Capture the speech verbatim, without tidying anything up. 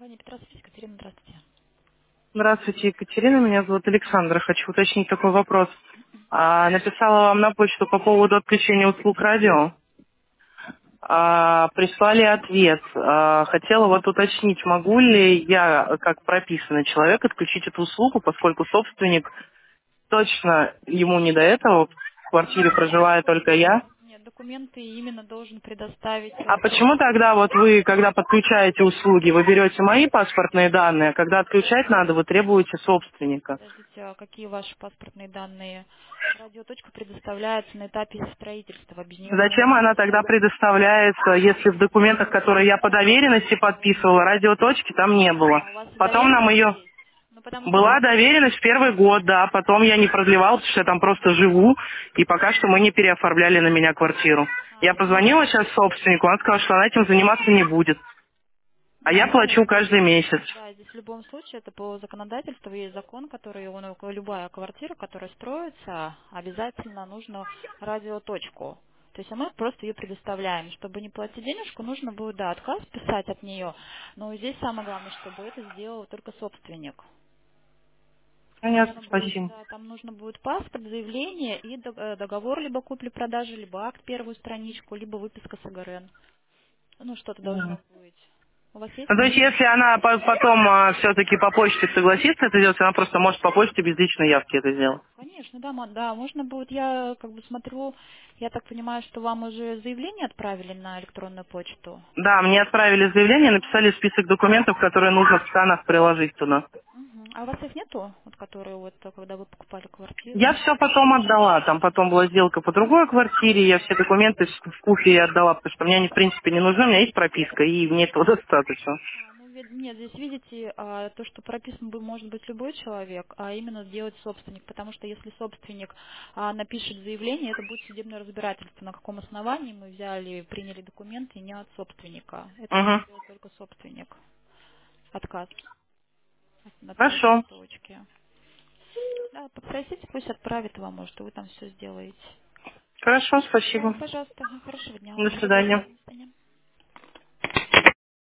Компания Петросовская, Екатерина, здравствуйте. Здравствуйте, Екатерина. Меня зовут Александра. Хочу уточнить такой вопрос. А, написала вам на почту по поводу отключения услуг радио. А, прислали ответ. А, хотела вот уточнить, могу ли я, как прописанный человек, отключить эту услугу, поскольку собственник точно ему не до этого. В квартире проживаю только я. Нет, документы именно должен предоставить А э, почему собственник. тогда вот вы, когда подключаете услуги, вы берете мои паспортные данные, а когда отключать надо, вы требуете собственника? Подождите, а какие ваши паспортные данные? Радиоточка предоставляется на этапе строительства, без нее мы не Зачем она тогда работаем. предоставляется, если в документах, которые я по доверенности подписывала, радиоточки там не было? А у вас Потом нам доверенность ее... есть? Ну, потому что Была доверенность в первый год, да, потом я не продлевала, потому что я там просто живу, и пока что мы не переоформляли на меня квартиру. а, Я есть, позвонила сейчас собственнику, он сказал, что она этим заниматься не будет, а да, я здесь, плачу каждый месяц. да, здесь в любом случае это по законодательству есть закон, который, он, любая квартира, которая строится, обязательно нужно радиоточку. То есть а мы просто ее предоставляем. Чтобы не платить денежку, нужно будет, да, отказ писать от нее. Но здесь самое главное, чтобы это сделал только собственник. Там Понятно, нужно будет, спасибо. да, там нужно будет паспорт, заявление и дог- э, договор либо купли-продажи, либо акт первую страничку, либо выписка с ИГРН. Ну, что-то Мгм. должно быть. У вас есть? Ну, то есть, если она по- потом все-таки по почте согласится это сделать, она просто может по почте без личной явки это сделать. Конечно, да, ма- да, можно будет, я как бы смотрю, я так понимаю, что вам уже заявление отправили на электронную почту. Да, мне отправили заявление, написали список документов, которые нужно в сканах приложить туда. Мгм. А у вас их нету, вот которые вот, э, когда вы покупали квартиру? Я все потом отдала, там потом была сделка по другой квартире, я все документы в в куфе отдала, потому что мне они в принципе не нужны, у меня есть прописка, и мне этого достаточно. А, ну, вид- нет, здесь видите, а, то, что прописан бы, может быть любой человек, а именно сделать собственник, потому что если собственник а, напишет заявление, это будет судебное разбирательство, на каком основании мы взяли, приняли документы не от собственника. Это может Угу. сделать только собственник. Отказ от от Хорошо, радиоточки. Да, попросите, пусть отправит вам, может, и вы там все сделаете. хорошо, Да, спасибо. пожалуйста. Хорошего дня До вам. свидания. До свидания.